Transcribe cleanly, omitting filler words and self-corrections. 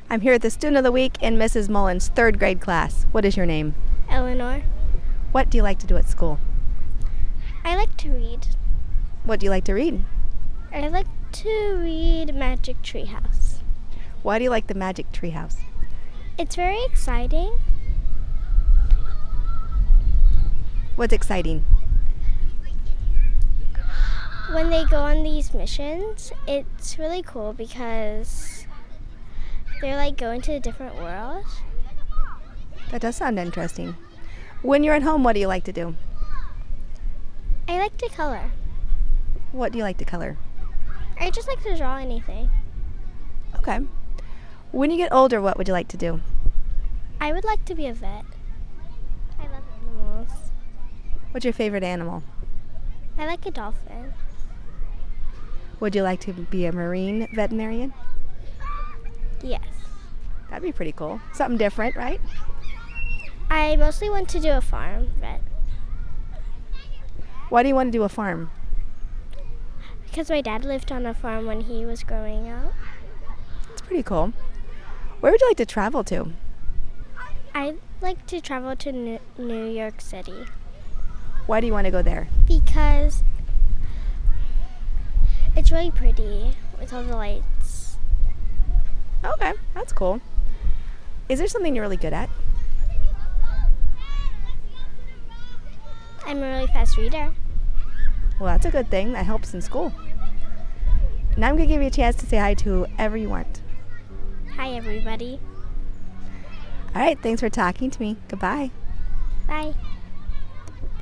I'm here with the Student of the Week in Mrs. Mullen's third grade class. What is your name? Eleanor. What do you like to do at school? I like to read. What do you like to read? I like to read Magic Tree House. Why do you like the Magic Tree House? It's very exciting. What's exciting? When they go on these missions, it's really cool because they're like going to a different world. That does sound interesting. When you're at home, what do you like to do? I like to color. What do you like to color? I just like to draw anything. Okay. When you get older, what would you like to do? I would like to be a vet. I love animals. What's your favorite animal? I like a dolphin. Would you like to be a marine veterinarian? Yes. That'd be pretty cool. Something different, right? I mostly want to do a farm vet Why do you want to do a farm? because my dad lived on a farm when he was growing up. It's pretty cool. Where would you like to travel to? I'd like to travel to New York City Why do you want to go there? because it's really pretty with all the lights. Okay, that's cool. Is there something you're really good at? I'm a really fast reader. Well, that's a good thing. That helps in school. Now I'm going to give you a chance to say hi to whoever you want. Hi, everybody. All right, thanks for talking to me. Goodbye. Bye.